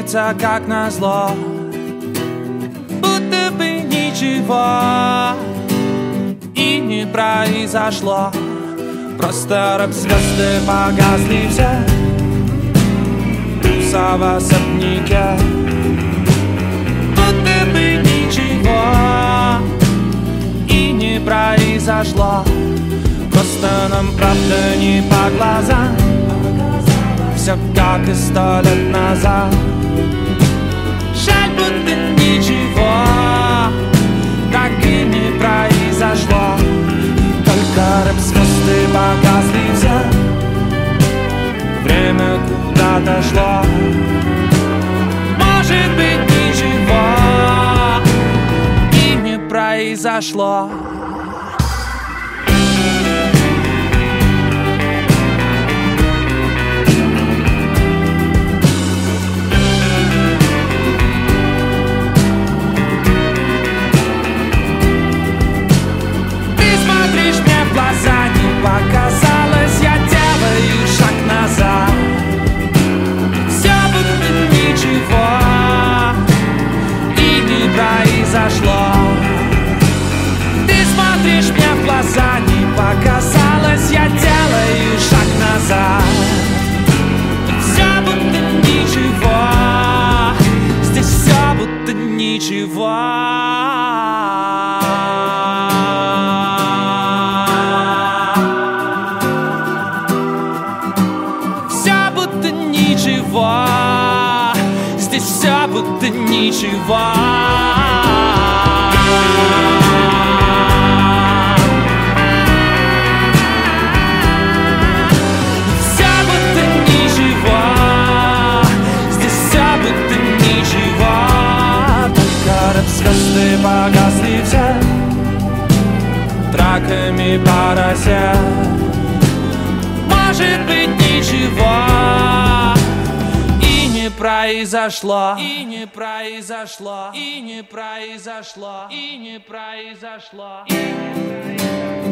кажется, как назло, будто бы ничего и не произошло. Просто рок-звезды погасли все в особняке, будто бы ничего и не произошло. Просто нам правда не по глазам, все как и 100 лет назад. Жаль, будто ничего так и не произошло. Только рэп-звезды погасли все, время куда-то шло. Может быть, ничего и не произошло. Показалось, я делаю шаг назад. Все будто ничего и не произошло. Ты смотришь мне в глаза, не показалось, я делаю шаг назад. Все будто ничего, здесь все будто ничего. Здесь все будто ничего. Все будто ничего. Здесь все будто ничего. Только рэп-звезды погасли все траками по росе. Может быть, ничего произошло, и не произошло, и не произошло, и не произошло, и не произошло.